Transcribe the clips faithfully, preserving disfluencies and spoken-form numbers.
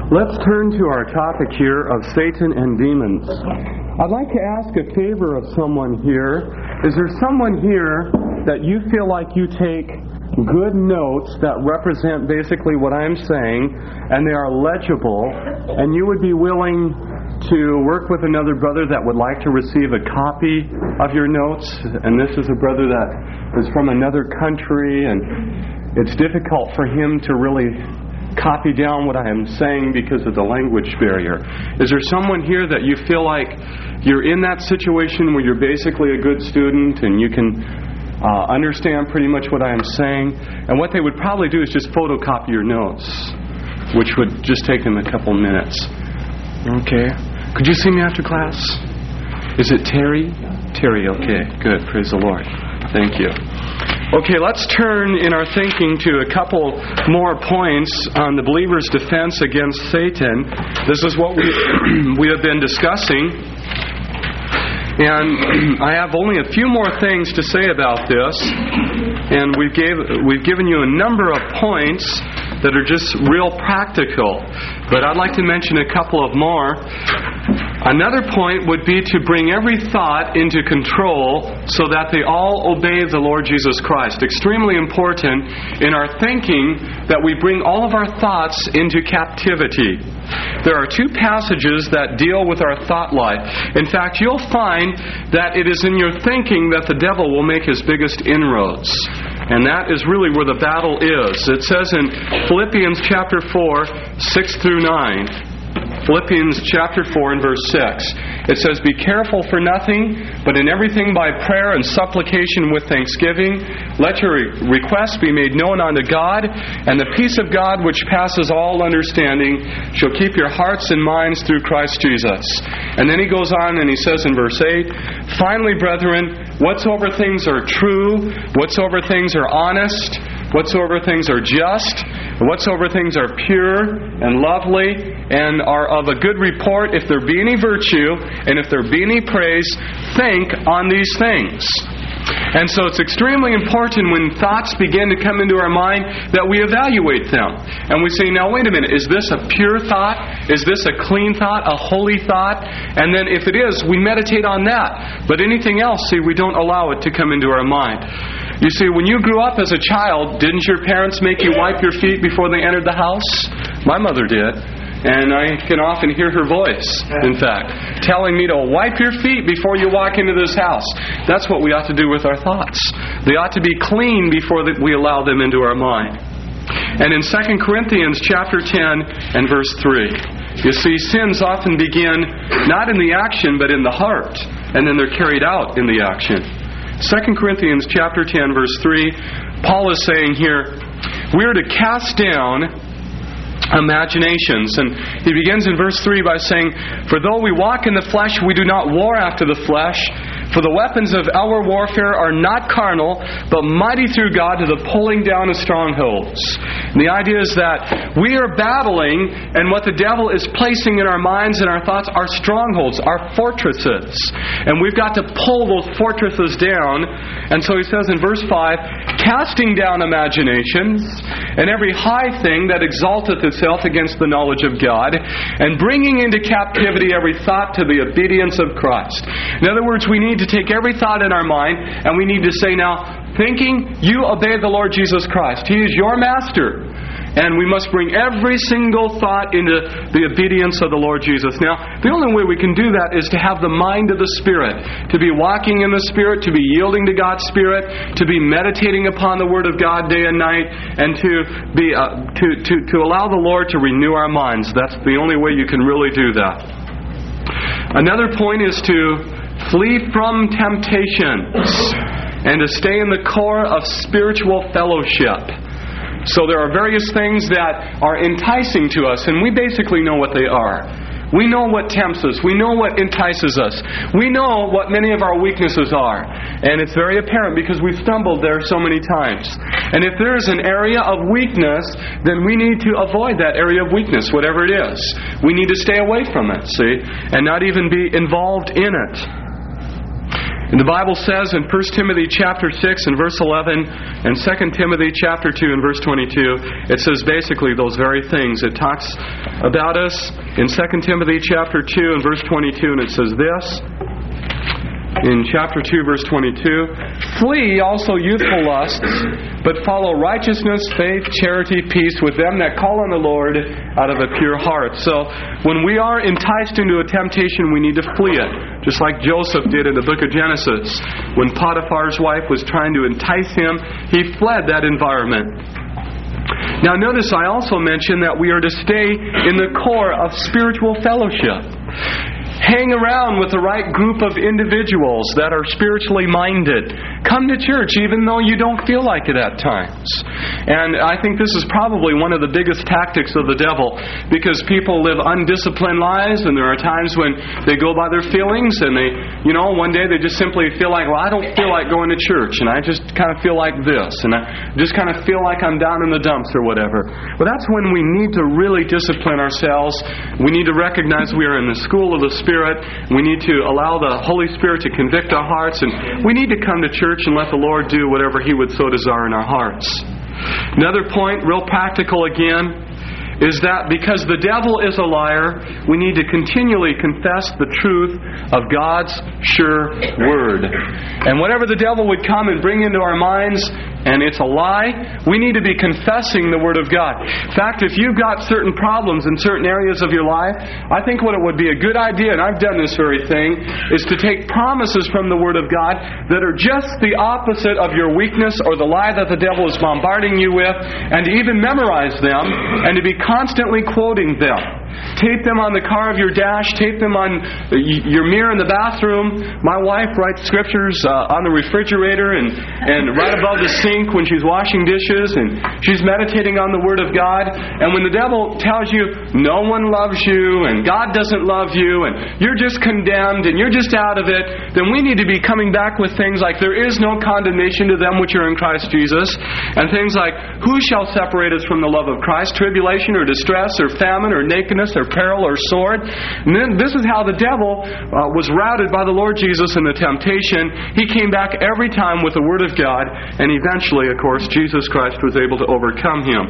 Let's turn to our topic here of Satan and demons. I'd like to ask a favor of someone here. Is there someone here that you feel like you take good notes that represent basically what I'm saying, and they are legible, and you would be willing to work with another brother that would like to receive a copy of your notes? And this is a brother that is from another country, and it's difficult for him to really copy down what I am saying because of the language barrier. Is there someone here that you feel like you're in that situation where you're basically a good student and you can uh, understand pretty much what I am saying? And what they would probably do is just photocopy your notes, which would just take them a couple minutes. Okay. Could you see me after class? Is it Terry? Terry, okay. Good. Praise the Lord. Thank you. Okay, let's turn in our thinking to a couple more points on the believer's defense against Satan. This is what we we have been discussing. And I have only a few more things to say about this. And we've gave we've given you a number of points that are just real practical. But I'd like to mention a couple of more. Another point would be to bring every thought into control so that they all obey the Lord Jesus Christ. Extremely important in our thinking that we bring all of our thoughts into captivity. There are two passages that deal with our thought life. In fact, you'll find that it is in your thinking that the devil will make his biggest inroads. And that is really where the battle is. It says in Philippians chapter four, six through nine. Philippians chapter four and verse six. It says, "Be careful for nothing, but in everything by prayer and supplication with thanksgiving, let your requests be made known unto God, and the peace of God which passes all understanding shall keep your hearts and minds through Christ Jesus." And then he goes on and he says in verse eight, "Finally, brethren, whatsoever things are true, whatsoever things are honest, whatsoever things are just, whatsoever things are pure and lovely, and are of a good report, if there be any virtue, and if there be any praise, think on these things." And so it's extremely important when thoughts begin to come into our mind that we evaluate them. And we say, now wait a minute, is this a pure thought? Is this a clean thought? A holy thought? And then if it is, we meditate on that. But anything else, see, we don't allow it to come into our mind. You see, when you grew up as a child, didn't your parents make you wipe your feet before they entered the house? My mother did. And I can often hear her voice, in fact, telling me to wipe your feet before you walk into this house. That's what we ought to do with our thoughts. They ought to be clean before we allow them into our mind. And in Second Corinthians chapter ten and verse three, you see, sins often begin not in the action, but in the heart. And then they're carried out in the action. Second Corinthians chapter ten, verse three, Paul is saying here, we are to cast down imaginations. And he begins in verse three by saying, "For though we walk in the flesh, we do not war after the flesh. For the weapons of our warfare are not carnal, but mighty through God to the pulling down of strongholds." And the idea is that we are battling, and what the devil is placing in our minds and our thoughts are strongholds, are fortresses. And we've got to pull those fortresses down. And so he says in verse five, "Casting down imaginations, and every high thing that exalteth itself against the knowledge of God, and bringing into captivity every thought to the obedience of Christ." In other words, we need to take every thought in our mind, and we need to say, now, thinking, you obey the Lord Jesus Christ. He is your master. And we must bring every single thought into the obedience of the Lord Jesus. Now, the only way we can do that is to have the mind of the Spirit, to be walking in the Spirit, to be yielding to God's Spirit, to be meditating upon the Word of God day and night, and to be uh, to, to, to allow the Lord to renew our minds. That's the only way you can really do that. Another point is to flee from temptations and to stay in the core of spiritual fellowship. So there are various things that are enticing to us, and we basically know what they are. We know what tempts us. We know what entices us. We know what many of our weaknesses are. And it's very apparent because we've stumbled there so many times. And if there is an area of weakness, then we need to avoid that area of weakness, whatever it is. We need to stay away from it, see, and not even be involved in it. And the Bible says in First Timothy chapter six and verse eleven and Second Timothy chapter two and verse twenty-two, it says basically those very things. It talks about us in Second Timothy chapter two and verse twenty-two, and it says this. In chapter two, verse twenty-two, flee also youthful lusts, but follow righteousness, faith, charity, peace with them that call on the Lord out of a pure heart. So, when we are enticed into a temptation, we need to flee it. Just like Joseph did in the book of Genesis. When Potiphar's wife was trying to entice him, he fled that environment. Now notice I also mentioned that we are to stay in the core of spiritual fellowship. Hang around with the right group of individuals that are spiritually minded. Come to church even though you don't feel like it at times. And I think this is probably one of the biggest tactics of the devil, because people live undisciplined lives, and there are times when they go by their feelings, and they, you know, one day they just simply feel like, well, I don't feel like going to church, and I just kind of feel like this, and I just kind of feel like I'm down in the dumps or whatever. Well, that's when we need to really discipline ourselves. We need to recognize we are in the school of the Spirit. We need to allow the Holy Spirit to convict our hearts, and we need to come to church and let the Lord do whatever He would so desire in our hearts. Another point, real practical again, is that because the devil is a liar, we need to continually confess the truth of God's sure Word. And whatever the devil would come and bring into our minds, and it's a lie, we need to be confessing the Word of God. In fact, if you've got certain problems in certain areas of your life, I think what it would be a good idea, and I've done this very thing, is to take promises from the Word of God that are just the opposite of your weakness or the lie that the devil is bombarding you with, and to even memorize them, and to be constantly quoting them. Tape them on the car of your dash. Tape them on your mirror in the bathroom. My wife writes scriptures uh, on the refrigerator and, and right above the sink when she's washing dishes, and she's meditating on the Word of God. And when the devil tells you no one loves you and God doesn't love you and you're just condemned and you're just out of it, then we need to be coming back with things like there is no condemnation to them which are in Christ Jesus, and things like who shall separate us from the love of Christ? Tribulation or distress or famine or nakedness or peril or sword. And then this is how the devil uh, was routed by the Lord Jesus in the temptation. He came back every time with the Word of God, and eventually, of course, Jesus Christ was able to overcome him.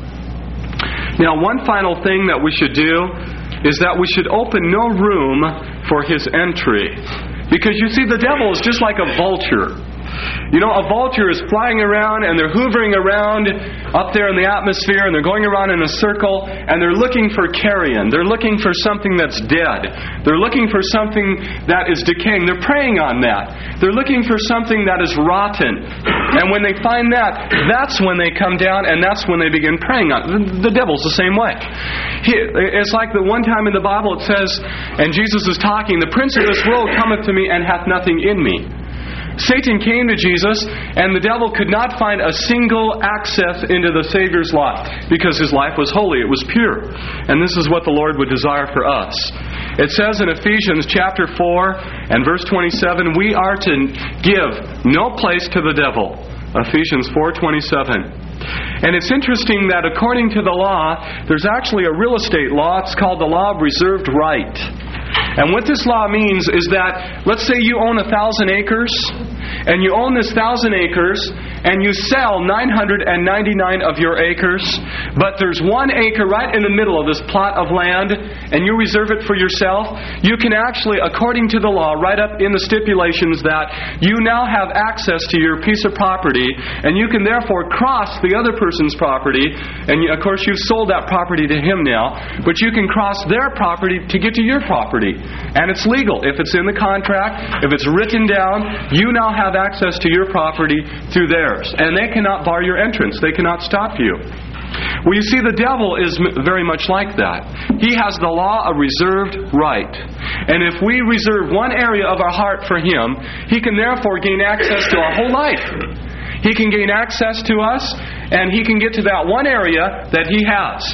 Now, one final thing that we should do is that we should open no room for his entry. Because you see, the devil is just like a vulture. You know, a vulture is flying around and they're hoovering around up there in the atmosphere, and they're going around in a circle, and they're looking for carrion. They're looking for something that's dead. They're looking for something that is decaying. They're preying on that. They're looking for something that is rotten. And when they find that, that's when they come down, and that's when they begin preying on it. The devil's the same way. He, it's like the one time in the Bible it says, and Jesus is talking, "The prince of this world cometh to me and hath nothing in me." Satan came to Jesus, and the devil could not find a single access into the Savior's life, because His life was holy, it was pure. And this is what the Lord would desire for us. It says in Ephesians chapter four and verse twenty-seven, we are to give no place to the devil. Ephesians four twenty-seven. And it's interesting that according to the law, there's actually a real estate law. It's called the law of reserved right. And what this law means is that, let's say you own a thousand acres, and you own this thousand acres, and you sell nine hundred ninety-nine of your acres, but there's one acre right in the middle of this plot of land, and you reserve it for yourself. You can actually, according to the law, write up in the stipulations that you now have access to your piece of property, and you can therefore cross the other person's property, and you, of course you've sold that property to him now, but you can cross their property to get to your property. And it's legal. If it's in the contract, if it's written down, you now have access to your property through theirs. And they cannot bar your entrance. They cannot stop you. Well, you see, the devil is very much like that. He has the law of reserved right. And if we reserve one area of our heart for him, he can therefore gain access to our whole life. He can gain access to us, and he can get to that one area that he has.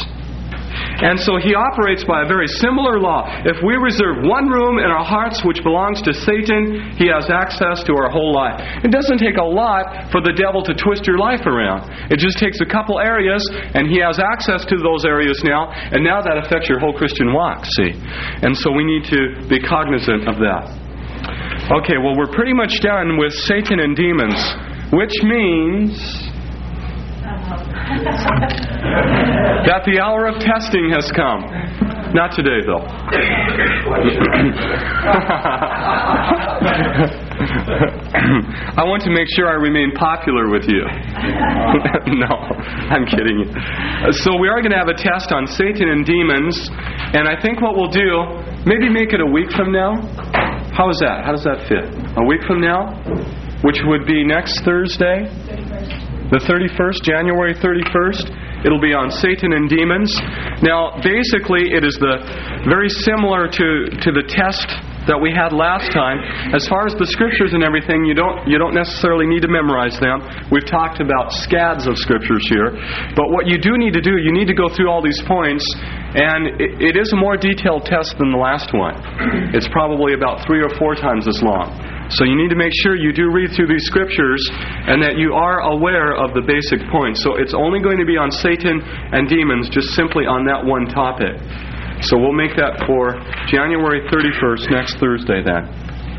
And so he operates by a very similar law. If we reserve one room in our hearts which belongs to Satan, he has access to our whole life. It doesn't take a lot for the devil to twist your life around. It just takes a couple areas, and he has access to those areas now, and now that affects your whole Christian walk, see? And so we need to be cognizant of that. Okay, well, we're pretty much done with Satan and demons, which means that the hour of testing has come. Not today, though. I want to make sure I remain popular with you. No, I'm kidding you. So we are going to have a test on Satan and demons, and I think what we'll do, maybe make it a week from now. How is that? How does that fit? A week from now? Which would be next Thursday? The thirty-first, January thirty-first. It'll be on Satan and demons. Now, basically, it is the very similar to, to the test that we had last time. As far as the scriptures and everything, you don't you don't necessarily need to memorize them. We've talked about scads of scriptures here. But what you do need to do, you need to go through all these points, and it, it is a more detailed test than the last one. It's probably about three or four times as long. So you need to make sure you do read through these scriptures and that you are aware of the basic points. So it's only going to be on Satan and demons, just simply on that one topic. So we'll make that for January thirty-first, next Thursday then.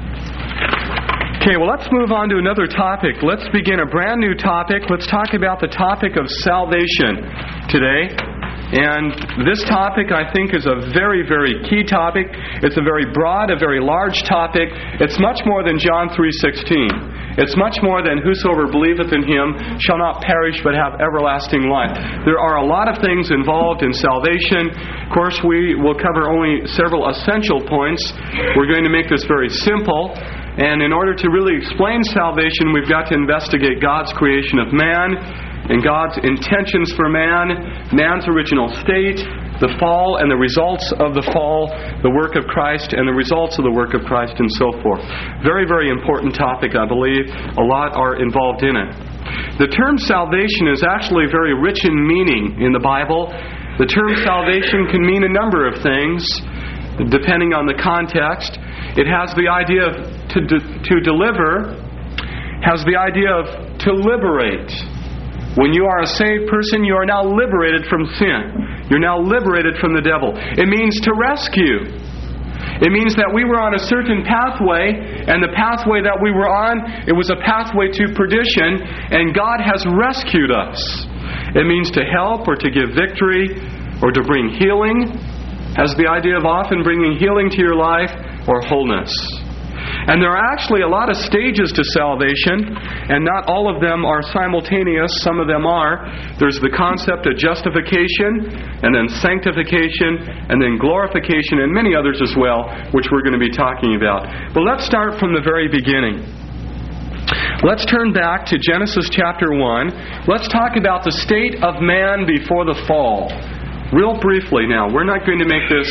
Okay, well, let's move on to another topic. Let's begin a brand new topic. Let's talk about the topic of salvation today. And this topic, I think, is a very, very key topic. It's a very broad, a very large topic. It's much more than John three sixteen. It's much more than whosoever believeth in Him shall not perish but have everlasting life. There are a lot of things involved in salvation. Of course, we will cover only several essential points. We're going to make this very simple. And in order to really explain salvation, we've got to investigate God's creation of man, and God's intentions for man, man's original state, the fall and the results of the fall, the work of Christ and the results of the work of Christ, and so forth. Very, very important topic, I believe. A lot are involved in it. The term salvation is actually very rich in meaning in the Bible. The term salvation can mean a number of things, depending on the context. It has the idea of to, de- to deliver, has the idea of to liberate. When you are a saved person, you are now liberated from sin. You're now liberated from the devil. It means to rescue. It means that we were on a certain pathway, and the pathway that we were on, it was a pathway to perdition, and God has rescued us. It means to help or to give victory or to bring healing. Has the idea of often bringing healing to your life or wholeness. And there are actually a lot of stages to salvation, and not all of them are simultaneous. Some of them are. There's the concept of justification, and then sanctification, and then glorification, and many others as well, which we're going to be talking about. But let's start from the very beginning. Let's turn back to Genesis chapter one. Let's talk about the state of man before the fall. Real briefly now. We're not going to make this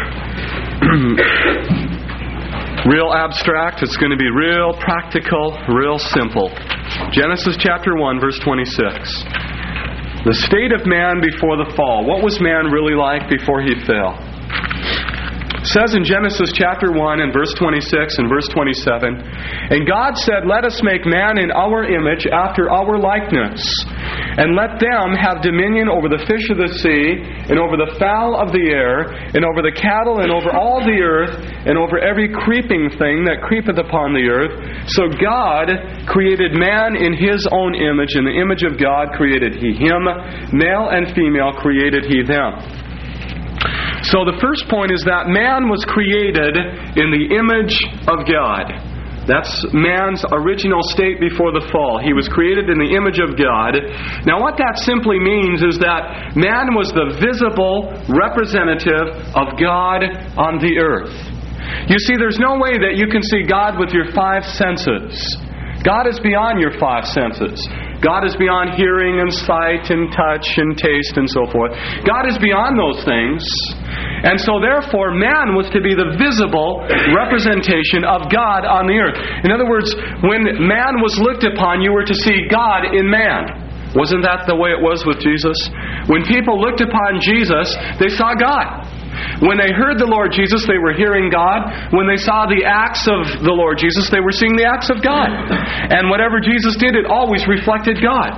real abstract. It's going to be real practical, real simple. Genesis chapter one, verse twenty-six. The state of man before the fall. What was man really like before he fell? It says in Genesis chapter one and verse twenty-six and verse twenty-seven, "And God said, Let us make man in our image, after our likeness, and let them have dominion over the fish of the sea, and over the fowl of the air, and over the cattle, and over all the earth, and over every creeping thing that creepeth upon the earth. So God created man in His own image. In the image of God created He him. Male and female created He them." So the first point is that man was created in the image of God. That's man's original state before the fall. He was created in the image of God. Now what that simply means is that man was the visible representative of God on the earth. You see, there's no way that you can see God with your five senses. God is beyond your five senses. God is beyond hearing and sight and touch and taste and so forth. God is beyond those things. And so therefore, man was to be the visible representation of God on the earth. In other words, when man was looked upon, you were to see God in man. Wasn't that the way it was with Jesus? When people looked upon Jesus, they saw God. When they heard the Lord Jesus, they were hearing God. When they saw the acts of the Lord Jesus, they were seeing the acts of God. And whatever Jesus did, it always reflected God.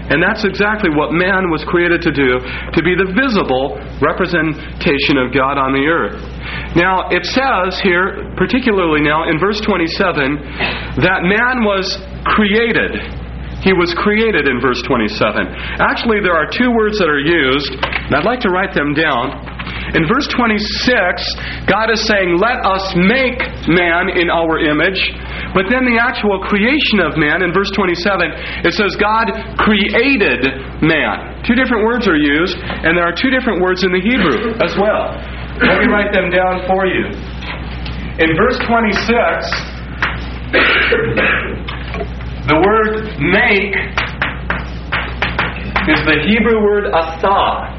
And that's exactly what man was created to do, to be the visible representation of God on the earth. Now, it says here, particularly now in verse twenty-seven, that man was created. He was created in verse twenty-seven. Actually, there are two words that are used, and I'd like to write them down. In verse twenty-six, God is saying, let us make man in our image. But then the actual creation of man, in verse twenty-seven, it says God created man. Two different words are used, and there are two different words in the Hebrew as well. Let me write them down for you. In verse twenty-six, the word make is the Hebrew word asah.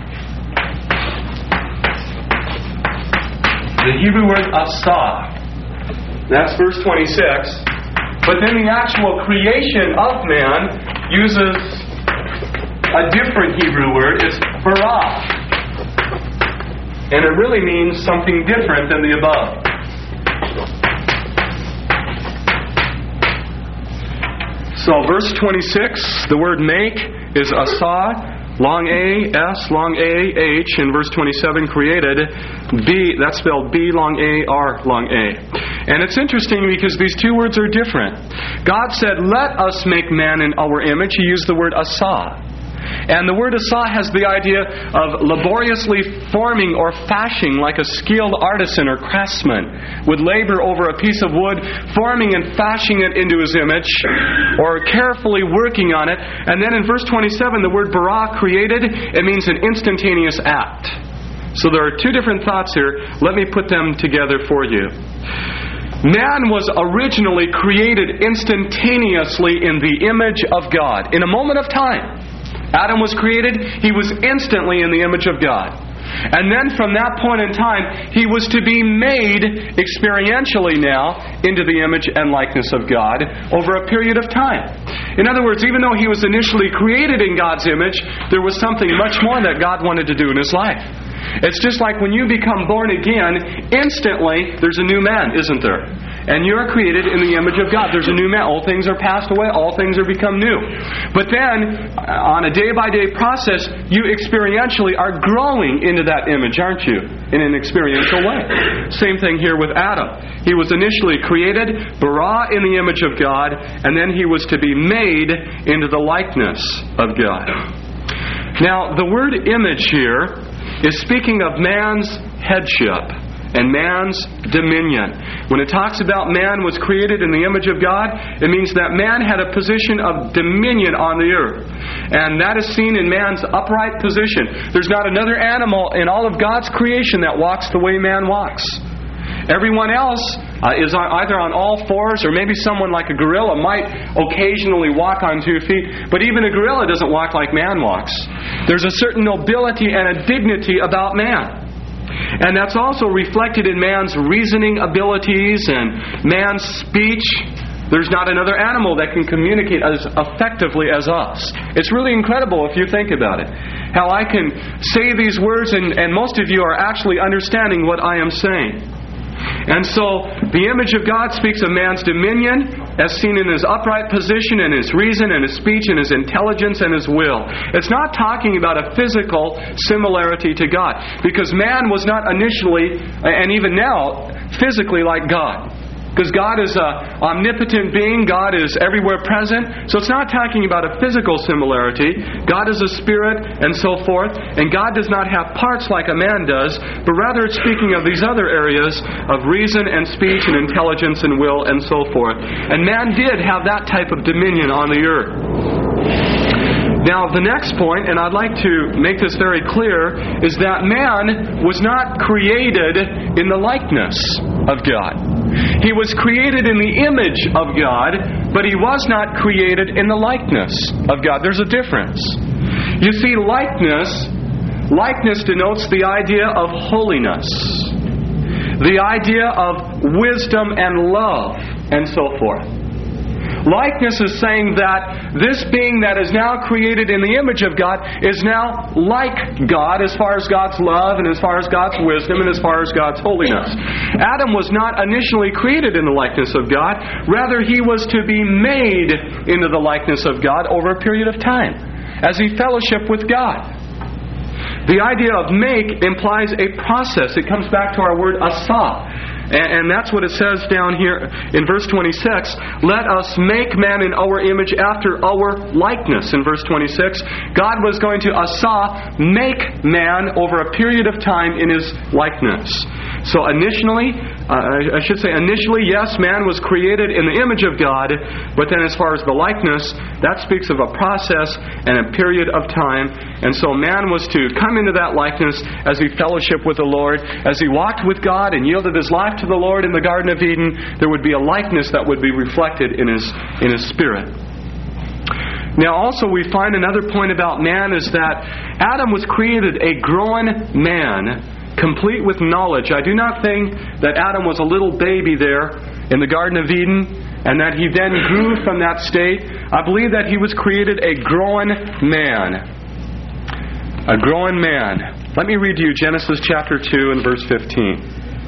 The Hebrew word asah. That's verse twenty-six. But then the actual creation of man uses a different Hebrew word. It's bara. And it really means something different than the above. So verse twenty-six, the word make is asah. Long A, S, long A, H, in verse twenty-seven, created. B, that's spelled B, long A, R, long A. And it's interesting because these two words are different. God said, let us make man in our image. He used the word asah. And the word asah has the idea of laboriously forming or fashioning like a skilled artisan or craftsman would labor over a piece of wood, forming and fashioning it into his image, or carefully working on it. And then in verse twenty-seven, the word bara, created, it means an instantaneous act. So there are two different thoughts here. Let me put them together for you. Man was originally created instantaneously in the image of God. In a moment of time. Adam was created, he was instantly in the image of God. And then from that point in time, he was to be made experientially now into the image and likeness of God over a period of time. In other words, even though he was initially created in God's image, there was something much more that God wanted to do in his life. It's just like when you become born again, instantly there's a new man, isn't there? And you're created in the image of God. There's a new man. All things are passed away. All things are become new. But then, on a day-by-day process, you experientially are growing into that image, aren't you? In an experiential way. Same thing here with Adam. He was initially created, bara, in the image of God, and then he was to be made into the likeness of God. Now, the word image here is speaking of man's headship and man's dominion. When it talks about man was created in the image of God, it means that man had a position of dominion on the earth. And that is seen in man's upright position. There's not another animal in all of God's creation that walks the way man walks. Everyone else uh, is either on all fours, or maybe someone like a gorilla might occasionally walk on two feet. But even a gorilla doesn't walk like man walks. There's a certain nobility and a dignity about man. And that's also reflected in man's reasoning abilities and man's speech. There's not another animal that can communicate as effectively as us. It's really incredible if you think about it. How I can say these words and, and most of you are actually understanding what I am saying. And so, the image of God speaks of man's dominion as seen in his upright position and his reason and his speech and his intelligence and his will. It's not talking about a physical similarity to God. Because man was not initially, and even now, physically like God. Because God is an omnipotent being. God is everywhere present. So it's not talking about a physical similarity. God is a spirit and so forth. And God does not have parts like a man does. But rather it's speaking of these other areas of reason and speech and intelligence and will and so forth. And man did have that type of dominion on the earth. Now, the next point, and I'd like to make this very clear, is that man was not created in the likeness of God. He was created in the image of God, but he was not created in the likeness of God. There's a difference. You see, likeness, likeness denotes the idea of holiness, the idea of wisdom and love, and so forth. Likeness is saying that this being that is now created in the image of God is now like God as far as God's love and as far as God's wisdom and as far as God's holiness. Adam was not initially created in the likeness of God. Rather, he was to be made into the likeness of God over a period of time. as he fellowshiped with God. The idea of make implies a process. It comes back to our word asa. And that's what it says down here in verse twenty-six. Let us make man in our image after our likeness. In verse twenty-six, God was going to asa, make man over a period of time in His likeness. So initially, uh, I should say initially, yes, man was created in the image of God. But then as far as the likeness, that speaks of a process and a period of time. And so man was to come into that likeness as he fellowshiped with the Lord. As he walked with God and yielded his life to the Lord in the Garden of Eden, there would be a likeness that would be reflected in his in his spirit. Now also we find another point about man is that Adam was created a grown man, complete with knowledge. I do not think that Adam was a little baby there in the Garden of Eden and that he then grew from that state. I believe that he was created a grown man. A grown man. Let me read to you Genesis chapter two and verse fifteen.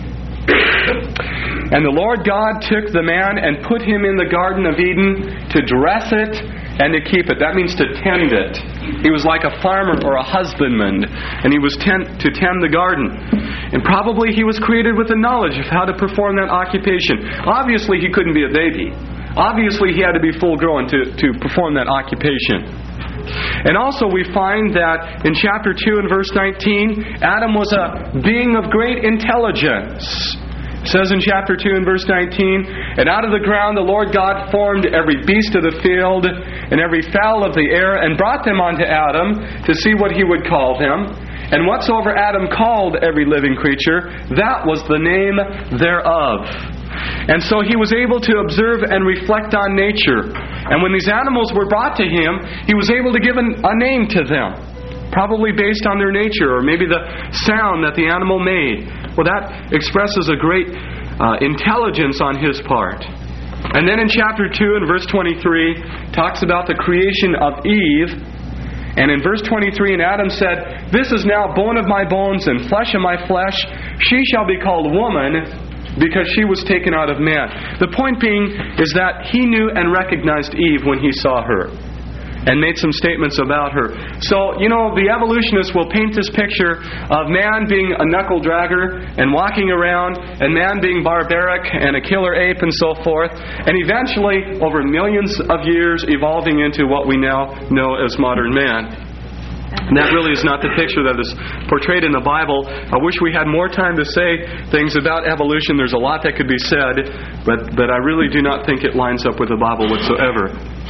And the Lord God took the man and put him in the Garden of Eden to dress it and to keep it. That means to tend it. He was like a farmer or a husbandman, and he was tend, to tend the garden. And probably he was created with the knowledge of how to perform that occupation. Obviously he couldn't be a baby. Obviously he had to be full grown to, to perform that occupation. And also we find that in chapter two and verse nineteen, Adam was a being of great intelligence. It says in chapter two and verse nineteen, and out of the ground the Lord God formed every beast of the field and every fowl of the air and brought them unto Adam to see what he would call them. And whatsoever Adam called every living creature, that was the name thereof. And so he was able to observe and reflect on nature. And when these animals were brought to him, he was able to give an, a name to them, probably based on their nature or maybe the sound that the animal made. Well, that expresses a great uh, intelligence on his part. And then in chapter two and verse twenty-three, talks about the creation of Eve. And in verse twenty-three, and Adam said, This is now bone of my bones and flesh of my flesh. She shall be called woman, because she was taken out of man. The point being is that he knew and recognized Eve when he saw her and made some statements about her. So, you know, the evolutionists will paint this picture of man being a knuckle dragger and walking around, and man being barbaric and a killer ape and so forth, and eventually, over millions of years, evolving into what we now know as modern man. And that really is not the picture that is portrayed in the Bible. I wish we had more time to say things about evolution. There's a lot that could be said, but, but I really do not think it lines up with the Bible whatsoever.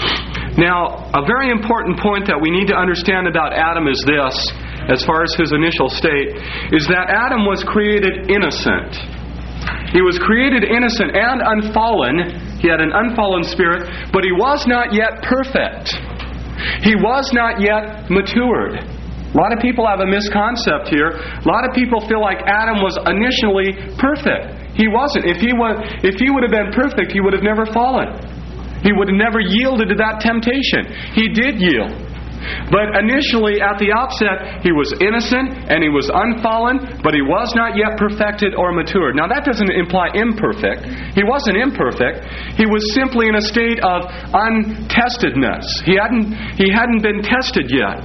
Now, a very important point that we need to understand about Adam is this, as far as his initial state, is that Adam was created innocent. He was created innocent and unfallen. He had an unfallen spirit, but he was not yet perfect. He was not yet matured. A lot of people have a misconcept here. A lot of people feel like Adam was initially perfect. He wasn't. If he was, if he would have been perfect, he would have never fallen. He would have never yielded to that temptation. He did yield. But initially, at the outset, he was innocent and he was unfallen, but he was not yet perfected or matured. Now, that doesn't imply imperfect. He wasn't imperfect. He was simply in a state of untestedness. He hadn't, he hadn't been tested yet.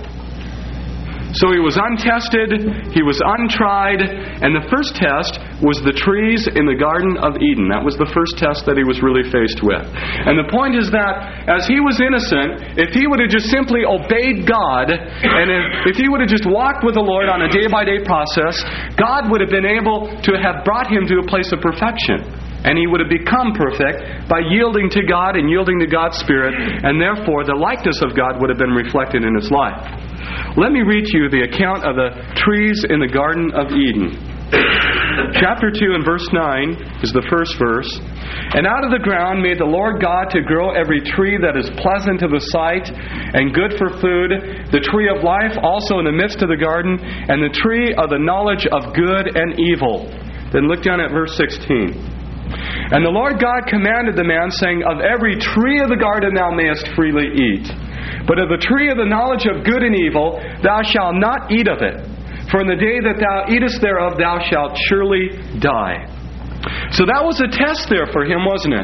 So he was untested, he was untried, and the first test was the trees in the Garden of Eden. That was the first test that he was really faced with. And the point is that as he was innocent, if he would have just simply obeyed God, and if, if he would have just walked with the Lord on a day-by-day process, God would have been able to have brought him to a place of perfection. And he would have become perfect by yielding to God and yielding to God's Spirit, and therefore the likeness of God would have been reflected in his life. Let me read to you the account of the trees in the Garden of Eden. Chapter two and verse nine is the first verse. And out of the ground made the Lord God to grow every tree that is pleasant to the sight and good for food, the tree of life also in the midst of the garden, and the tree of the knowledge of good and evil. Then look down at verse sixteen. And the Lord God commanded the man, saying, Of every tree of the garden thou mayest freely eat, but of the tree of the knowledge of good and evil thou shalt not eat of it. For in the day that thou eatest thereof thou shalt surely die. So that was a test there for him, wasn't it?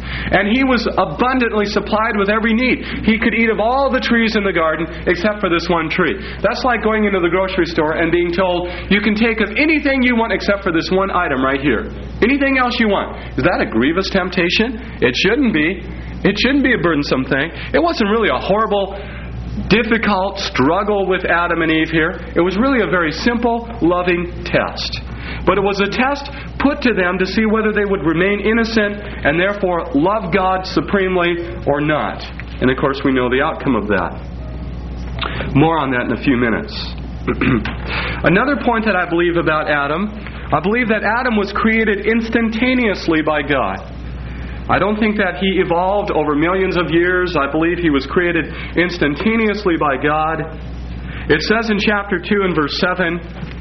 And he was abundantly supplied with every need. He could eat of all the trees in the garden except for this one tree. That's like going into the grocery store and being told, you can take of anything you want except for this one item right here. Anything else you want. Is that a grievous temptation? It shouldn't be. It shouldn't be a burdensome thing. It wasn't really a horrible, difficult struggle with Adam and Eve here. It was really a very simple, loving test. But it was a test put to them to see whether they would remain innocent and therefore love God supremely or not. And of course we know the outcome of that. More on that in a few minutes. Another point that I believe about Adam, I believe that Adam was created instantaneously by God. I don't think that he evolved over millions of years. I believe he was created instantaneously by God. It says in chapter two and verse seven,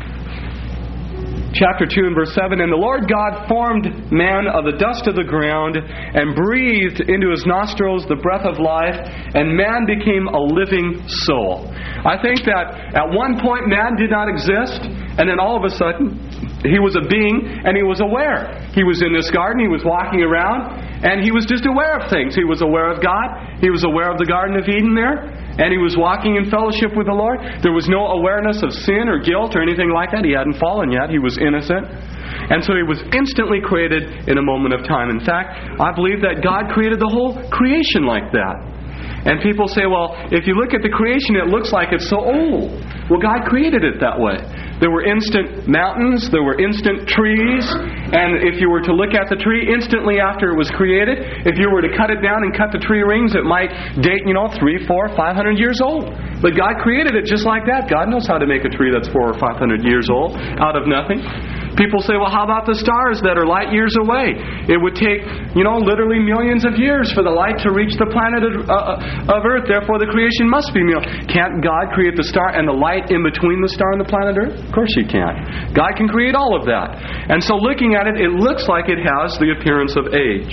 chapter two and verse seven, and the Lord God formed man of the dust of the ground and breathed into his nostrils the breath of life, and man became a living soul. I think that at one point man did not exist, and then all of a sudden he was a being and he was aware. He was in this garden, he was walking around, and he was just aware of things. He was aware of God, he was aware of the Garden of Eden there, and he was walking in fellowship with the Lord. There was no awareness of sin or guilt or anything like that. He hadn't fallen yet. He was innocent. And so he was instantly created in a moment of time. In fact, I believe that God created the whole creation like that. And people say, well, if you look at the creation, it looks like it's so old. Well, God created it that way. There were instant mountains, there were instant trees, and if you were to look at the tree instantly after it was created, if you were to cut it down and cut the tree rings, it might date, you know, three, four, five hundred years old. But God created it just like that. God knows how to make a tree that's four or five hundred years old out of nothing. People say, well, how about the stars that are light years away? It would take, you know, literally millions of years for the light to reach the planet of, uh, of Earth. Therefore, the creation must be millions. Can't God create the star and the light in between the star and the planet Earth? Of course He can. God can create all of that. And so looking at it, it looks like it has the appearance of age.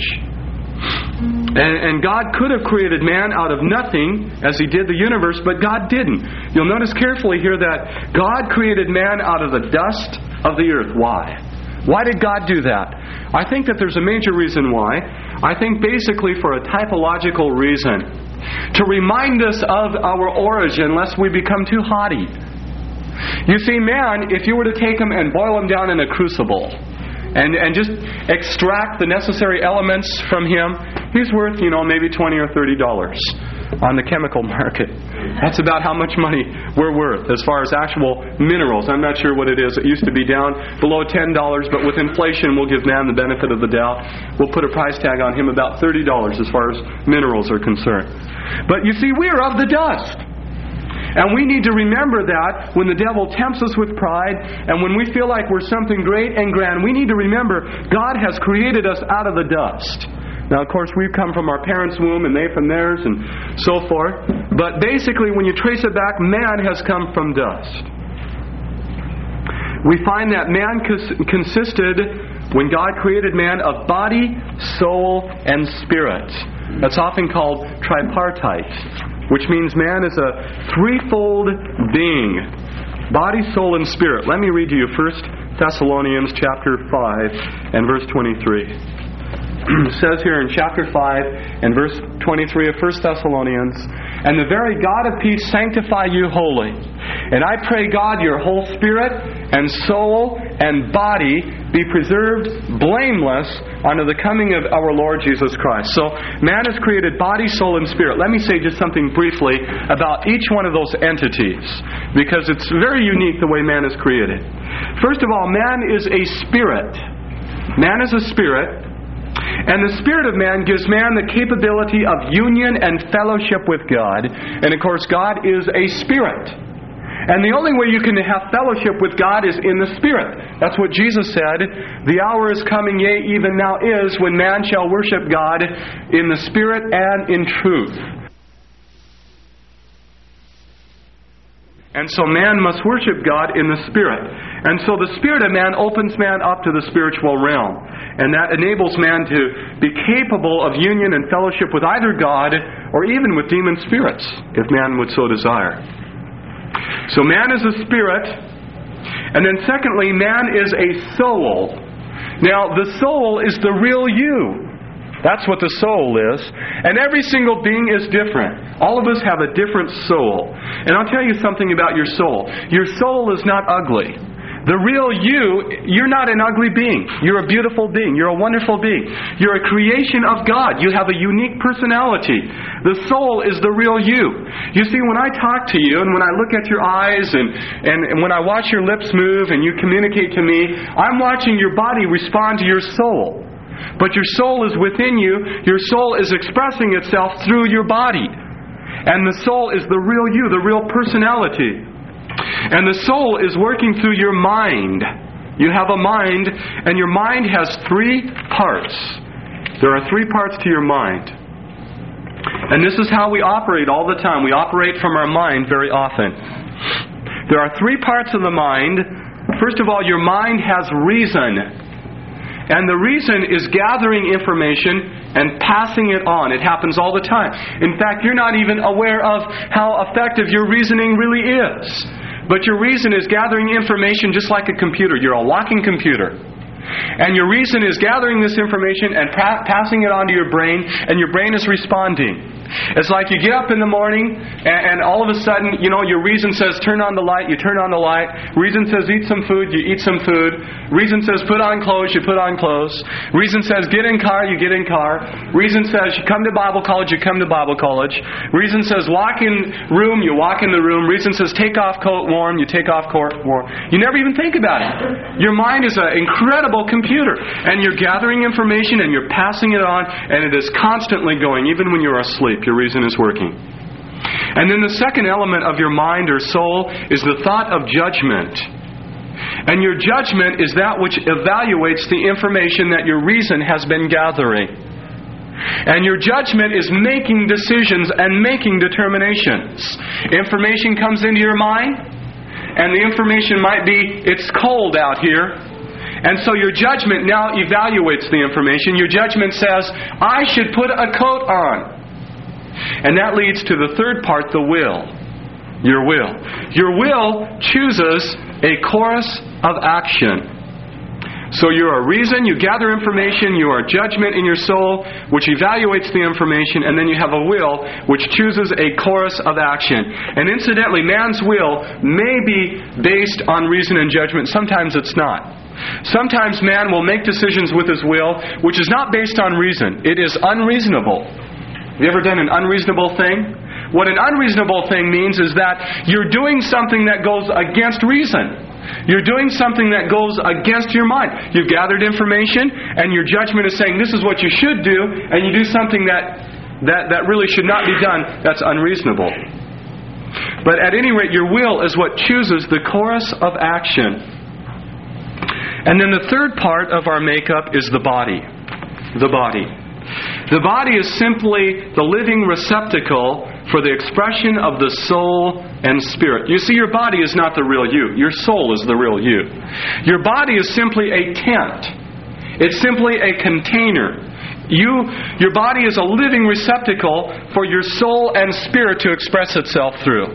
And, and God could have created man out of nothing as He did the universe, but God didn't. You'll notice carefully here that God created man out of the dust of the earth. Why? Why did God do that? I think that there's a major reason why. I think basically for a typological reason. To remind us of our origin, lest we become too haughty. You see, man, if you were to take him and boil him down in a crucible, and and just extract the necessary elements from him, he's worth, you know, maybe twenty or thirty dollars on the chemical market. That's about how much money we're worth as far as actual minerals. I'm not sure what it is. It used to be down below ten dollars, but with inflation, we'll give man the benefit of the doubt. We'll put a price tag on him about thirty dollars as far as minerals are concerned. But you see, we are of the dust. And we need to remember that when the devil tempts us with pride and when we feel like we're something great and grand, we need to remember God has created us out of the dust. Now, of course, we've come from our parents' womb and they from theirs and so forth. But basically, when you trace it back, man has come from dust. We find that man cons- consisted, when God created man, of body, soul, and spirit. That's often called tripartite, which means man is a threefold being. Body, soul, and spirit. Let me read to you First Thessalonians chapter five and verse twenty-three. It says here in chapter five and verse twenty-three of First Thessalonians, and the very God of peace sanctify you wholly. And I pray God your whole spirit and soul and body be preserved blameless unto the coming of our Lord Jesus Christ. So man is created body, soul, and spirit. Let me say just something briefly about each one of those entities, because it's very unique the way man is created. First of all, man is a spirit. Man is a spirit. And the spirit of man gives man the capability of union and fellowship with God. And of course, God is a spirit. And the only way you can have fellowship with God is in the Spirit. That's what Jesus said. The hour is coming, yea, even now is, when man shall worship God in the Spirit and in truth. And so man must worship God in the Spirit. And so the Spirit of man opens man up to the spiritual realm. And that enables man to be capable of union and fellowship with either God or even with demon spirits, if man would so desire. So man is a spirit. And then secondly, man is a soul. Now, the soul is the real you. That's what the soul is. And every single being is different. All of us have a different soul. And I'll tell you something about your soul. Your soul is not ugly. The real you, you're not an ugly being. You're a beautiful being. You're a wonderful being. You're a creation of God. You have a unique personality. The soul is the real you. You see, when I talk to you and when I look at your eyes and, and, and when I watch your lips move and you communicate to me, I'm watching your body respond to your soul. But your soul is within you. Your soul is expressing itself through your body. And the soul is the real you, the real personality. And the soul is working through your mind. You have a mind, and your mind has three parts. There are three parts to your mind. And this is how we operate all the time. We operate from our mind very often. There are three parts of the mind. First of all, your mind has reason. And the reason is gathering information and passing it on. It happens all the time. In fact, you're not even aware of how effective your reasoning really is. But your reason is gathering information just like a computer. You're a walking computer. And your reason is gathering this information and pa- passing it on to your brain, and your brain is responding. It's like you get up in the morning and, and all of a sudden, you know, your reason says turn on the light, you turn on the light. Reason says eat some food, you eat some food. Reason says put on clothes, you put on clothes. Reason says get in car, you get in car. Reason says you come to Bible college, you come to Bible college. Reason says walk in room, you walk in the room. Reason says take off coat warm, you take off coat warm. You never even think about it. Your mind is an incredible computer, and you're gathering information and you're passing it on, and it is constantly going, even when you're asleep. Your reason is working. And then the second element of your mind or soul is the thought of judgment. And your judgment is that which evaluates the information that your reason has been gathering. And your judgment is making decisions and making determinations. Information comes into your mind, and the information might be, it's cold out here. And so your judgment now evaluates the information. Your judgment says, I should put a coat on. And that leads to the third part, the will. Your will. Your will chooses a course of action. So you're a reason, you gather information, you are judgment in your soul, which evaluates the information, and then you have a will, which chooses a course of action. And incidentally, man's will may be based on reason and judgment. Sometimes it's not. Sometimes man will make decisions with his will, which is not based on reason. It is unreasonable. Have you ever done an unreasonable thing? What an unreasonable thing means is that you're doing something that goes against reason. You're doing something that goes against your mind. You've gathered information, and your judgment is saying this is what you should do, and you do something that, that, that really should not be done. That's unreasonable. But at any rate, your will is what chooses the course of action. And then the third part of our makeup is the body. The body. The body is simply the living receptacle for the expression of the soul and spirit. You see, your body is not the real you. Your soul is the real you. Your body is simply a tent. It's simply a container. You, your body is a living receptacle for your soul and spirit to express itself through.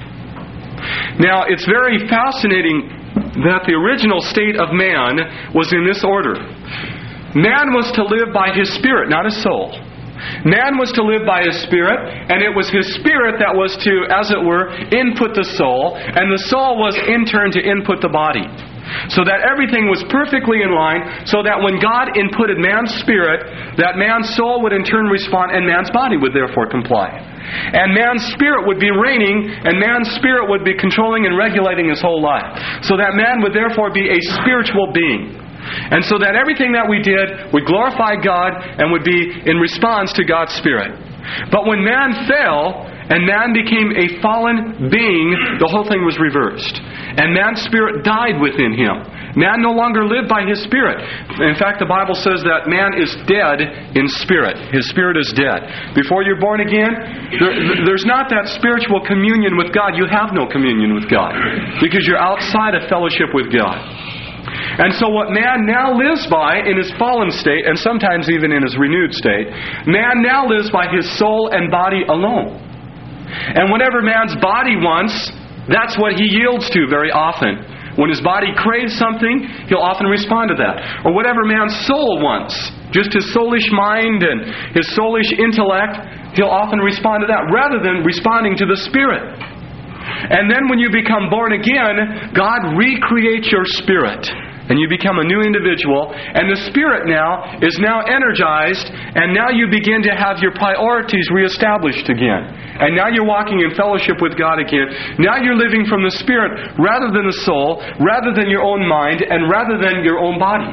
Now, it's very fascinating that the original state of man was in this order. Man was to live by his spirit, not his soul. Man was to live by his spirit, and it was his spirit that was to, as it were, input the soul, and the soul was in turn to input the body. So that everything was perfectly in line, so that when God inputted man's spirit, that man's soul would in turn respond, and man's body would therefore comply. And man's spirit would be reigning, and man's spirit would be controlling and regulating his whole life. So that man would therefore be a spiritual being. And so that everything that we did would glorify God and would be in response to God's Spirit. But when man fell and man became a fallen being, the whole thing was reversed. And man's spirit died within him. Man no longer lived by his spirit. In fact, the Bible says that man is dead in spirit. His spirit is dead. Before you're born again, there, there's not that spiritual communion with God. You have no communion with God because you're outside of fellowship with God. And so what man now lives by in his fallen state, and sometimes even in his renewed state, man now lives by his soul and body alone. And whatever man's body wants, that's what he yields to very often. When his body craves something, he'll often respond to that. Or whatever man's soul wants, just his soulish mind and his soulish intellect, he'll often respond to that rather than responding to the Spirit. And then when you become born again, God recreates your spirit. And you become a new individual, and the Spirit now is now energized, and now you begin to have your priorities reestablished again. And now you're walking in fellowship with God again. Now you're living from the Spirit rather than the soul, rather than your own mind, and rather than your own body.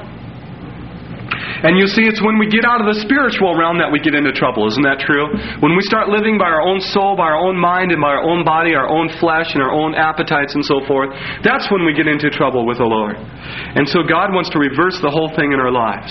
And you see, it's when we get out of the spiritual realm that we get into trouble. Isn't that true? When we start living by our own soul, by our own mind, and by our own body, our own flesh, and our own appetites and so forth, that's when we get into trouble with the Lord. And so God wants to reverse the whole thing in our lives.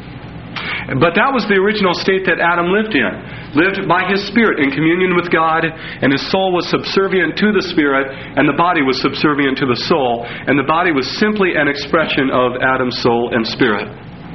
But that was the original state that Adam lived in. Lived by his spirit in communion with God, and his soul was subservient to the Spirit, and the body was subservient to the soul, and the body was simply an expression of Adam's soul and spirit.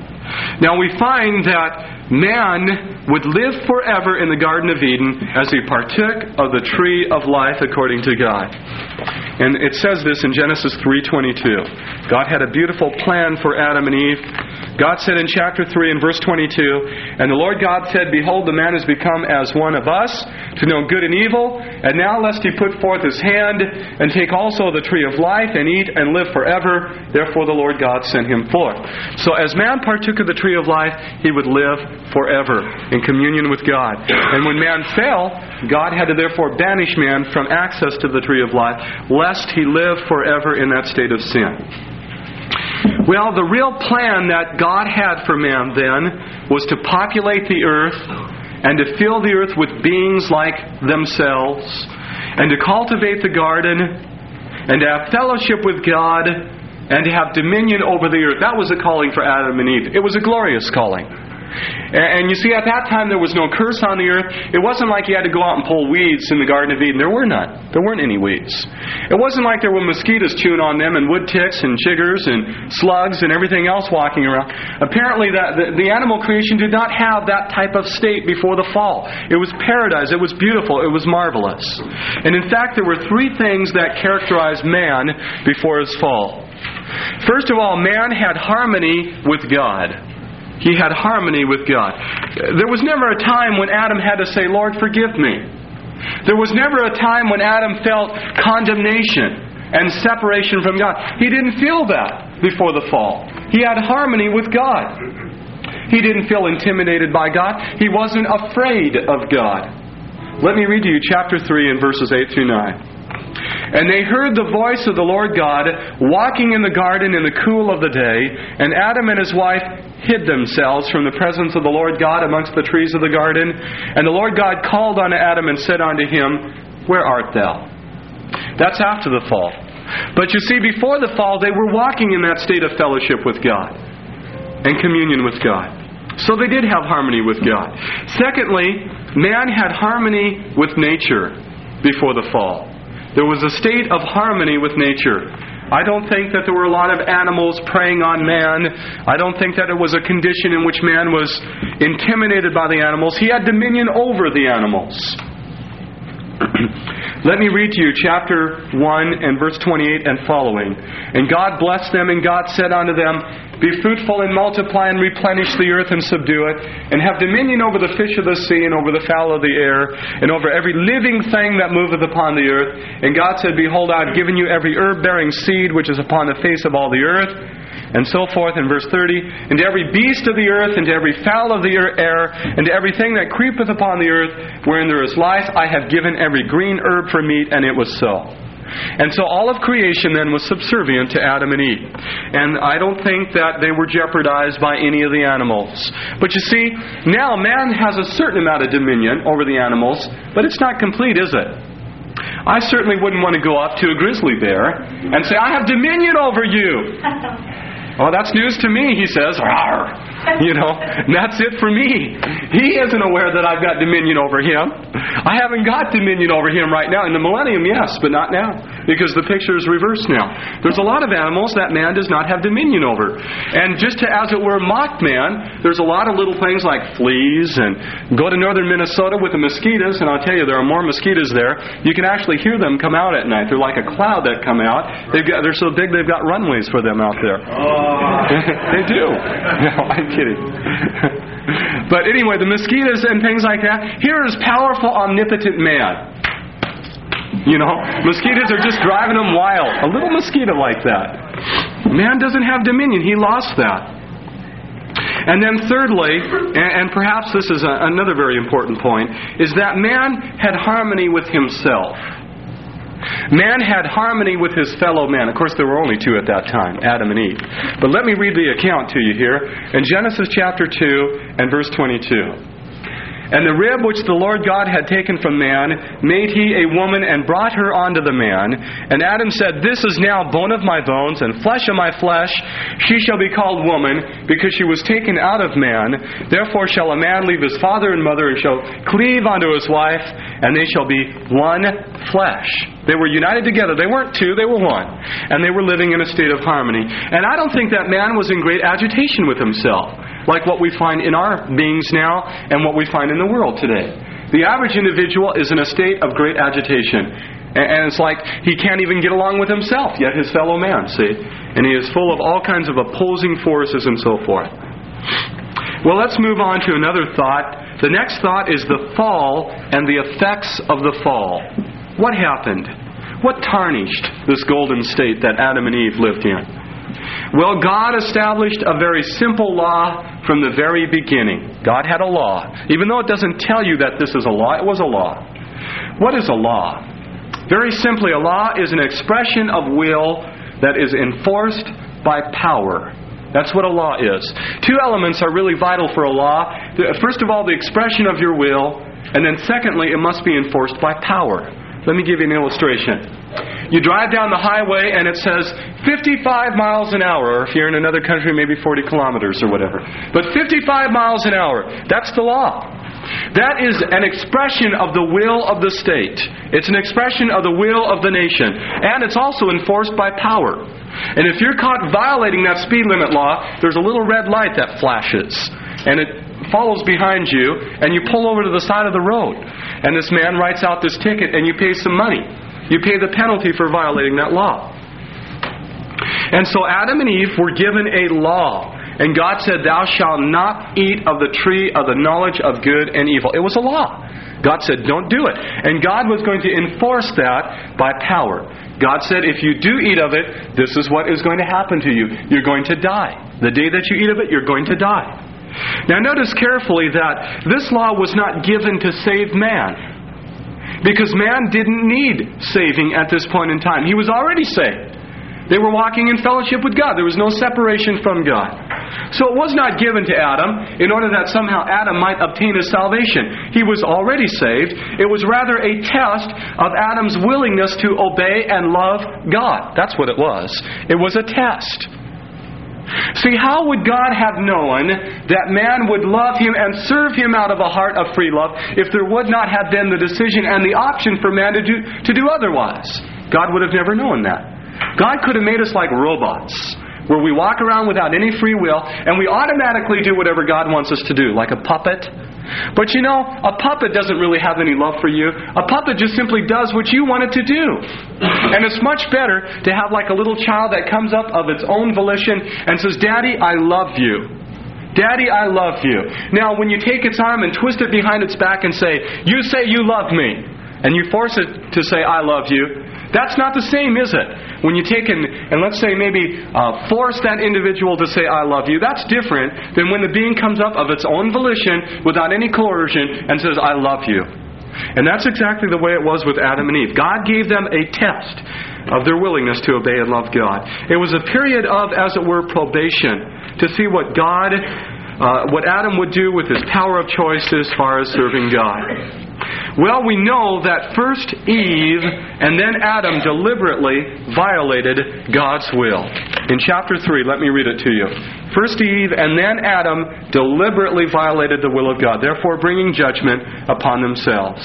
Now we find that man would live forever in the Garden of Eden as he partook of the tree of life according to God. And it says this in Genesis three twenty-two. God had a beautiful plan for Adam and Eve. God said in chapter three and verse twenty-two, "And the Lord God said, Behold, the man has become as one of us, to know good and evil. And now lest he put forth his hand, and take also the tree of life, and eat, and live forever. Therefore the Lord God sent him forth." So as man partook of the tree of life, he would live forever in communion with God. And when man fell, God had to therefore banish man from access to the tree of life, lest he live forever in that state of sin. Well, the real plan that God had for man then was to populate the earth and to fill the earth with beings like themselves, and to cultivate the garden, and to have fellowship with God, and to have dominion over the earth. That was a calling for Adam and Eve. It was a glorious calling. And you see, at that time there was no curse on the earth. It wasn't like you had to go out and pull weeds in the Garden of Eden. There were none. There weren't any weeds. It wasn't like there were mosquitoes chewing on them, and wood ticks, and chiggers, and slugs, and everything else walking around. Apparently that the, the animal creation did not have that type of state before the fall. It was paradise. It was beautiful. It was marvelous. And in fact, there were three things that characterized man before his fall. First of all, man had harmony with God. He had harmony with God. There was never a time when Adam had to say, "Lord, forgive me." There was never a time when Adam felt condemnation and separation from God. He didn't feel that before the fall. He had harmony with God. He didn't feel intimidated by God. He wasn't afraid of God. Let me read to you chapter three and verses eight through nine. "And they heard the voice of the Lord God walking in the garden in the cool of the day, and Adam and his wife hid themselves from the presence of the Lord God amongst the trees of the garden. And the Lord God called unto Adam and said unto him, Where art thou?" That's after the fall. But you see, before the fall, they were walking in that state of fellowship with God and communion with God. So they did have harmony with God. Secondly, man had harmony with nature before the fall. There was a state of harmony with nature. I don't think that there were a lot of animals preying on man. I don't think that it was a condition in which man was intimidated by the animals. He had dominion over the animals. Let me read to you chapter one and verse twenty-eight and following. "And God blessed them, and God said unto them, Be fruitful and multiply and replenish the earth and subdue it, and have dominion over the fish of the sea and over the fowl of the air, and over every living thing that moveth upon the earth. And God said, Behold, I have given you every herb-bearing seed which is upon the face of all the earth." And so forth in verse thirty. "And to every beast of the earth, and to every fowl of the air, and to everything that creepeth upon the earth, wherein there is life, I have given every green herb for meat, and it was so." And so all of creation then was subservient to Adam and Eve. And I don't think that they were jeopardized by any of the animals. But you see, now man has a certain amount of dominion over the animals, but it's not complete, is it? I certainly wouldn't want to go up to a grizzly bear and say, "I have dominion over you." "Oh, that's news to me," he says. "Rawr." You know, and that's it for me. He isn't aware that I've got dominion over him. I haven't got dominion over him right now. In the millennium, yes, but not now, because the picture is reversed now. There's a lot of animals that man does not have dominion over. And just to, as it were, mock man, there's a lot of little things like fleas, and go to northern Minnesota with the mosquitoes, and I'll tell you, there are more mosquitoes there. You can actually hear them come out at night. They're like a cloud that come out. They've got, they're so big they've got runways for them out there. Oh. They do. No, I'm kidding. But anyway, the mosquitoes and things like that. Here is powerful, omnipotent man. You know, mosquitoes are just driving them wild. A little mosquito like that. Man doesn't have dominion. He lost that. And then thirdly, and, and perhaps this is a, another very important point, is that man had harmony with himself. Man had harmony with his fellow man. Of course, there were only two at that time, Adam and Eve. But let me read the account to you here. In Genesis chapter two and verse twenty-two. And the rib which the Lord God had taken from man made he a woman and brought her unto the man. And Adam said, This is now bone of my bones and flesh of my flesh. She shall be called woman, because she was taken out of man. Therefore shall a man leave his father and mother, and shall cleave unto his wife, and they shall be one flesh. They were united together. They weren't two, they were one. And they were living in a state of harmony. And I don't think that man was in great agitation with himself, like what we find in our beings now and what we find in the world today. The average individual is in a state of great agitation. And it's like he can't even get along with himself, yet his fellow man, see? And he is full of all kinds of opposing forces and so forth. Well, let's move on to another thought. The next thought is the fall and the effects of the fall. What happened? What tarnished this golden state that Adam and Eve lived in? Well, God established a very simple law from the very beginning. God had a law. Even though it doesn't tell you that this is a law, it was a law. What is a law? Very simply, a law is an expression of will that is enforced by power. That's what a law is. Two elements are really vital for a law. First of all, the expression of your will, and then secondly, it must be enforced by power. Let me give you an illustration. You drive down the highway and it says fifty-five miles an hour, or if you're in another country, maybe forty kilometers or whatever. But fifty-five miles an hour, that's the law. That is an expression of the will of the state. It's an expression of the will of the nation. And it's also enforced by power. And if you're caught violating that speed limit law, there's a little red light that flashes. And it follows behind you, and you pull over to the side of the road. And this man writes out this ticket, and you pay some money. You pay the penalty for violating that law. And so Adam and Eve were given a law. And God said, Thou shalt not eat of the tree of the knowledge of good and evil. It was a law. God said, don't do it. And God was going to enforce that by power. God said, if you do eat of it, this is what is going to happen to you. You're going to die. The day that you eat of it, you're going to die. Now notice carefully that this law was not given to save man. Because man didn't need saving at this point in time. He was already saved. They were walking in fellowship with God. There was no separation from God. So it was not given to Adam in order that somehow Adam might obtain his salvation. He was already saved. It was rather a test of Adam's willingness to obey and love God. That's what it was. It was a test. See, how would God have known that man would love Him and serve Him out of a heart of free love if there would not have been the decision and the option for man to do, to do otherwise? God would have never known that. God could have made us like robots, where we walk around without any free will, and we automatically do whatever God wants us to do, like a puppet. But you know, a puppet doesn't really have any love for you. A puppet just simply does what you want it to do. And it's much better to have like a little child that comes up of its own volition and says, Daddy, I love you. Daddy, I love you. Now, when you take its arm and twist it behind its back and say, you say you love me, and you force it to say, I love you, that's not the same, is it? When you take and, and let's say maybe uh, force that individual to say, I love you, that's different than when the being comes up of its own volition without any coercion and says, I love you. And that's exactly the way it was with Adam and Eve. God gave them a test of their willingness to obey and love God. It was a period of, as it were, probation to see what God, uh, what Adam would do with his power of choice as far as serving God. Well, we know that first Eve and then Adam deliberately violated God's will. In chapter three, let me read it to you. First Eve and then Adam deliberately violated the will of God, therefore bringing judgment upon themselves.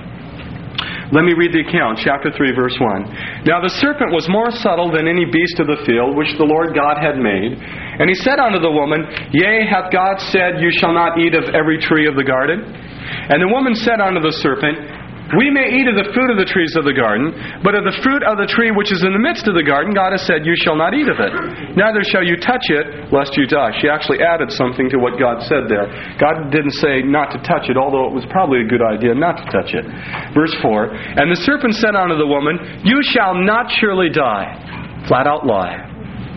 Let me read the account, chapter three, verse one. Now the serpent was more subtle than any beast of the field which the Lord God had made. And he said unto the woman, Yea, hath God said, You shall not eat of every tree of the garden? And the woman said unto the serpent, We may eat of the fruit of the trees of the garden, but of the fruit of the tree which is in the midst of the garden, God has said, You shall not eat of it. Neither shall you touch it, lest you die. She actually added something to what God said there. God didn't say not to touch it, although it was probably a good idea not to touch it. Verse four, And the serpent said unto the woman, You shall not surely die. Flat out lie.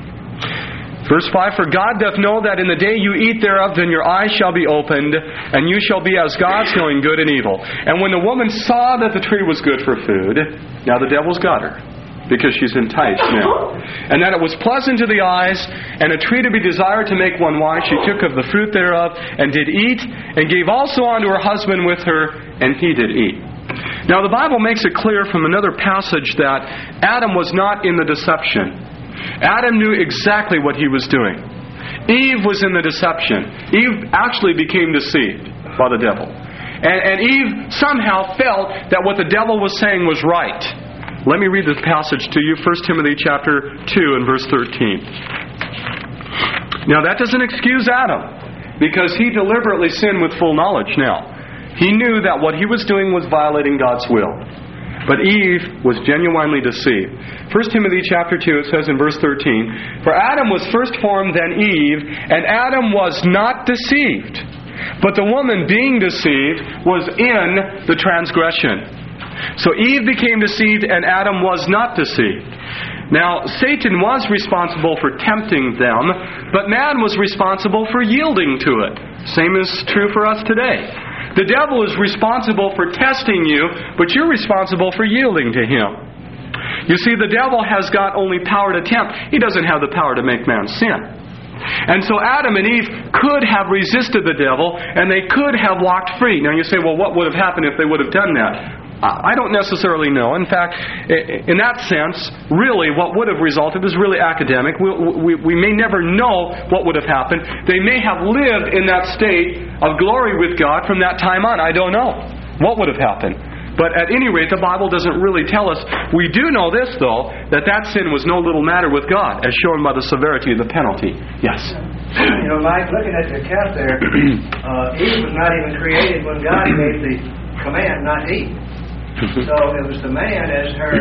Verse five, For God doth know that in the day you eat thereof, then your eyes shall be opened, and you shall be as gods, knowing good and evil. And when the woman saw that the tree was good for food, now the devil's got her, because she's enticed now, and that it was pleasant to the eyes, and a tree to be desired to make one wise, she took of the fruit thereof, and did eat, and gave also unto her husband with her, and he did eat. Now the Bible makes it clear from another passage that Adam was not in the deception. Adam knew exactly what he was doing. Eve was in the deception. Eve actually became deceived by the devil. And, and Eve somehow felt that what the devil was saying was right. Let me read this passage to you, First Timothy chapter two and verse thirteen. Now that doesn't excuse Adam, because he deliberately sinned with full knowledge now. He knew that what he was doing was violating God's will. But Eve was genuinely deceived. First Timothy chapter two, it says in verse thirteen, For Adam was first formed, then Eve, and Adam was not deceived. But the woman being deceived was in the transgression. So Eve became deceived, and Adam was not deceived. Now, Satan was responsible for tempting them, but man was responsible for yielding to it. Same is true for us today. The devil is responsible for testing you, but you're responsible for yielding to him. You see, the devil has got only power to tempt. He doesn't have the power to make man sin. And so Adam and Eve could have resisted the devil, and they could have walked free. Now you say, well, what would have happened if they would have done that? I don't necessarily know. In fact, in that sense, really what would have resulted is really academic. We, we, we may never know what would have happened. They may have lived in that state of glory with God from that time on. I don't know what would have happened. But at any rate, the Bible doesn't really tell us. We do know this, though, that that sin was no little matter with God, as shown by the severity of the penalty. Yes? You know, Mike, looking at the account there, uh, Eve was not even created when God gave the command not to eat. So it was the man as her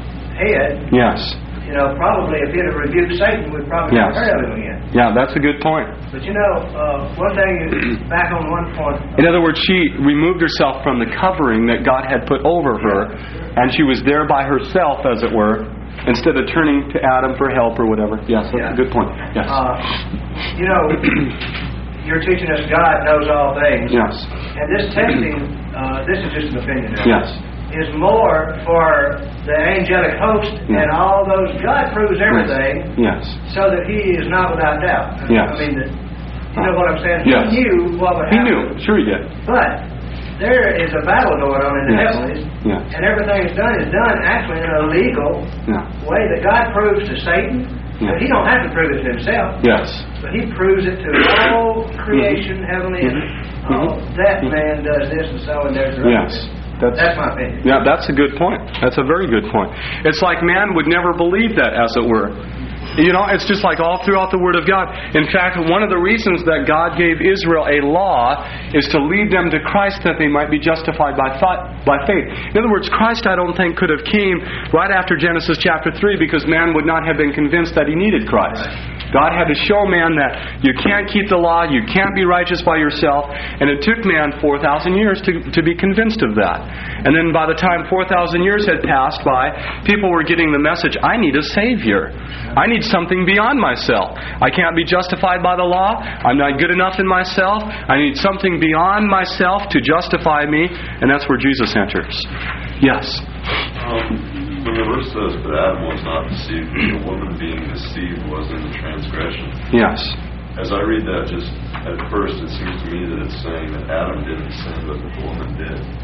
head. Yes. You know, probably if he'd have rebuked Satan, we'd probably yes. have heard of him again. Yeah, that's a good point. But you know, uh, one thing, back on one point. In other words, she removed herself from the covering that God had put over her, and she was there by herself, as it were, instead of turning to Adam for help or whatever. Yes, that's yeah. a good point. Yes. Uh, you know, you're teaching us God knows all things. Yes. And this testing, uh, this is just an opinion. Yes. Is more for the angelic host yes. and all those. God proves everything, yes. so that He is not without doubt. Yes. I mean, that, you know what I'm saying? Yes. He knew what would He happen. knew, sure he did. But there is a battle going on in the yes. heavens, yes. and everything is done is done actually in a legal yes. way that God proves to Satan. Yes. But He don't have to prove it to Himself. Yes. But He proves it to all creation, mm-hmm. heavenly, and mm-hmm. oh, that mm-hmm. man does this, and so and there's the yes. That's, that's my opinion. Yeah, that's a good point. That's a very good point. It's like man would never believe that, as it were. You know, it's just like all throughout the Word of God. In fact, one of the reasons that God gave Israel a law is to lead them to Christ that they might be justified by thought, by faith. In other words, Christ, I don't think, could have came right after Genesis chapter three, because man would not have been convinced that he needed Christ. God had to show man that you can't keep the law, you can't be righteous by yourself, and it took man four thousand years to, to be convinced of that. And then by the time four thousand years had passed by, people were getting the message, I need a Savior. I need something beyond myself. I can't be justified by the law. I'm not good enough in myself. I need something beyond myself to justify me, and that's where Jesus enters. Yes? Um, when the verse says, but Adam was not deceived, the woman being deceived was in the transgression. Yes. As I read that, just at first, it seems to me that it's saying that Adam didn't sin, but the woman did.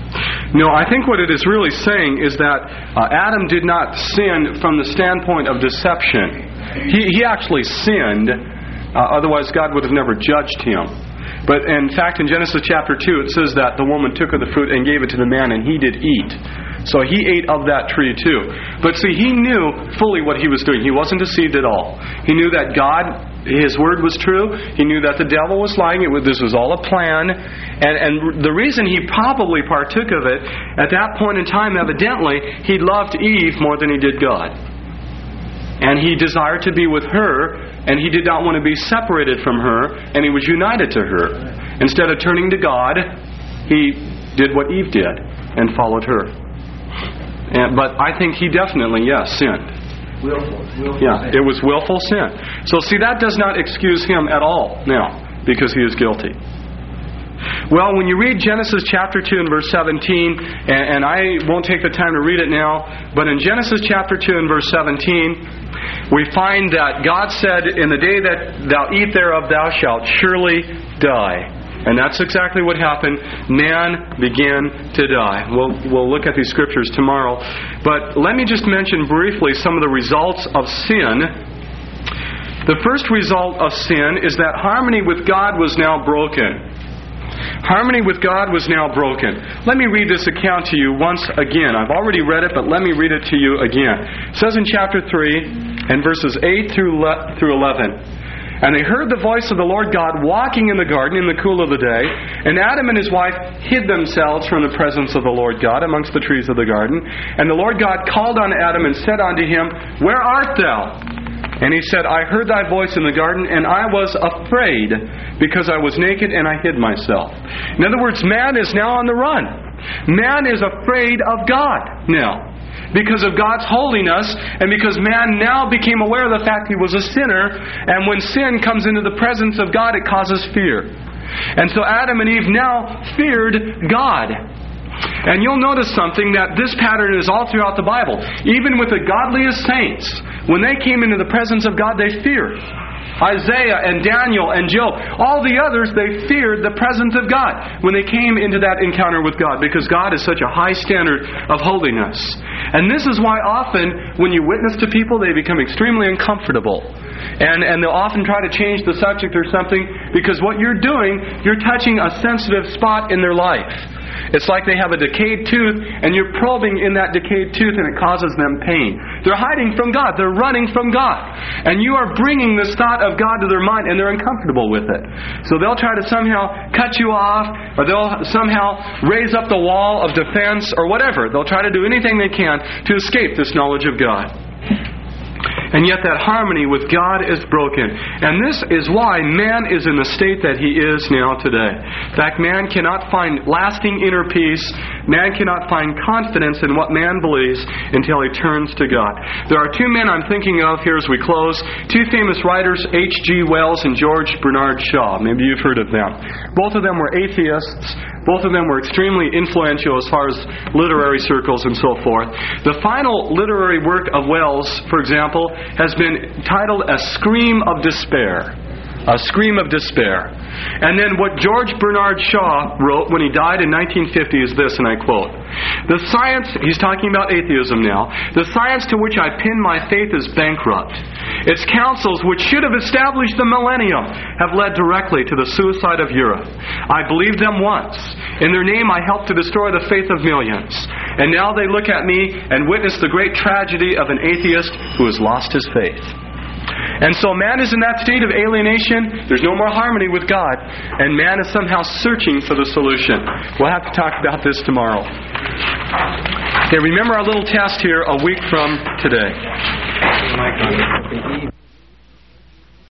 No, I think what it is really saying is that uh, Adam did not sin from the standpoint of deception. He, he actually sinned, uh, otherwise God would have never judged him. But in fact, in Genesis chapter two, it says that the woman took of the fruit and gave it to the man, and he did eat. So he ate of that tree too. But see, he knew fully what he was doing. He wasn't deceived at all. He knew that God, His word was true. He knew that the devil was lying. It was, this was all a plan. And, and the reason he probably partook of it, at that point in time, evidently, he loved Eve more than he did God. And he desired to be with her, and he did not want to be separated from her, and he was united to her. Instead of turning to God, he did what Eve did and followed her. And, but I think he definitely, yes, sinned. Willful. willful yeah, sin. It was willful sin. So see, that does not excuse him at all now, because he is guilty. Well, when you read Genesis chapter two and verse seventeen, and, and I won't take the time to read it now, but in Genesis chapter two and verse seventeen, we find that God said, "In the day that thou eat thereof, thou shalt surely die." And that's exactly what happened. Man began to die. We'll, we'll look at these scriptures tomorrow. But let me just mention briefly some of the results of sin. The first result of sin is that harmony with God was now broken. Harmony with God was now broken. Let me read this account to you once again. I've already read it, but let me read it to you again. It says in chapter three and verses eight through eleven. "And they heard the voice of the Lord God walking in the garden in the cool of the day. And Adam and his wife hid themselves from the presence of the Lord God amongst the trees of the garden. And the Lord God called on Adam and said unto him, Where art thou? And he said, I heard thy voice in the garden, and I was afraid, because I was naked and I hid myself." In other words, man is now on the run. Man is afraid of God now, because of God's holiness, and because man now became aware of the fact he was a sinner, and when sin comes into the presence of God, it causes fear. And so Adam and Eve now feared God. And you'll notice something, that this pattern is all throughout the Bible. Even with the godliest saints, when they came into the presence of God, they feared. Isaiah and Daniel and Job, all the others, they feared the presence of God when they came into that encounter with God, because God is such a high standard of holiness. And this is why often when you witness to people, they become extremely uncomfortable. And, and they'll often try to change the subject or something, because what you're doing, you're touching a sensitive spot in their life. It's like they have a decayed tooth, and you're probing in that decayed tooth, and it causes them pain. They're hiding from God. They're running from God. And you are bringing this thought of God to their mind, and they're uncomfortable with it. So they'll try to somehow cut you off, or they'll somehow raise up the wall of defense, or whatever. They'll try to do anything they can to escape this knowledge of God. And yet that harmony with God is broken. And this is why man is in the state that he is now today. In fact, man cannot find lasting inner peace. Man cannot find confidence in what man believes until he turns to God. There are two men I'm thinking of here as we close. Two famous writers, H G Wells and George Bernard Shaw. Maybe you've heard of them. Both of them were atheists. Both of them were extremely influential as far as literary circles and so forth. The final literary work of Wells, for example, has been titled A Scream of Despair. A Scream of Despair. And then what George Bernard Shaw wrote when he died in nineteen fifty is this, and I quote, "The science," he's talking about atheism now, "the science to which I pin my faith is bankrupt. Its counsels, which should have established the millennium, have led directly to the suicide of Europe. I believed them once. In their name I helped to destroy the faith of millions. And now they look at me and witness the great tragedy of an atheist who has lost his faith." And so man is in that state of alienation. There's no more harmony with God. And man is somehow searching for the solution. We'll have to talk about this tomorrow. Okay, remember our little test here a week from today.